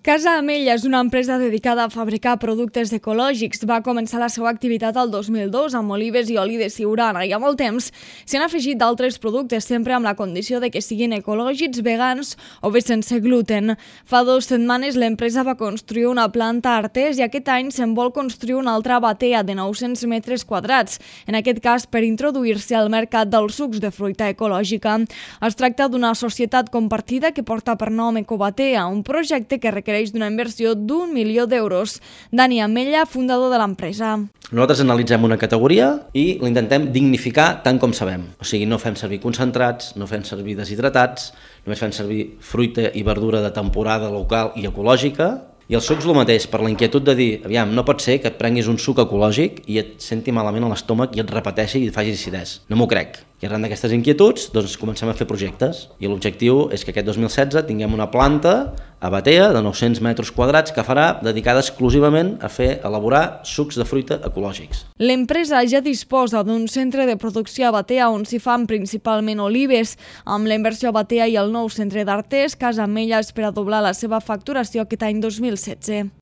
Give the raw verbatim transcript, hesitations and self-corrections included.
Casa Amella és una empresa dedicada a fabricar productes ecològics. Va començar la seva activitat el dos mil dos amb olives i oli de siurana i amb el temps s'hi han afegit d'altres productes, sempre amb la condició de que siguin ecològics, vegans o bé sense gluten. Fa dues setmanes l'empresa va construir una planta a Artés i aquest any se'n vol construir una altra batea de nou-cents metres quadrats, en aquest cas per introduir-se al mercat dels sucs de fruita ecològica. Es tracta d'una societat compartida que porta per nom Ecobatea, un projecte que requereix d'una inversió d'un milió d'euros. Dani Amella, fundador de l'empresa. Nosaltres analitzem una categoria i l'intentem dignificar tant com sabem. O sigui, no fem servir concentrats, no fem servir deshidratats, només fem servir fruita i verdura de temporada local i ecològica. I el suc és el mateix, per la inquietud de dir, aviam, no pot ser que et prenguis un suc ecològic i et senti malament a l'estómac i et repeteixi i et faci acidesa. No m'ho crec. I arran d'aquestes inquietuds, doncs comencem a fer projectes. I l'objectiu és que aquest dos mil setze tinguem una planta a Batea de nou-cents metres quadrats que farà dedicada exclusivament a fer elaborar sucs de fruita ecològics. L'empresa ja disposa d'un centre de producció a Batea on s'hi fan principalment olives. Amb la inversió a Batea i el nou centre d'Artés, Casa Amella espera doblar la seva facturació aquest any dos mil setze.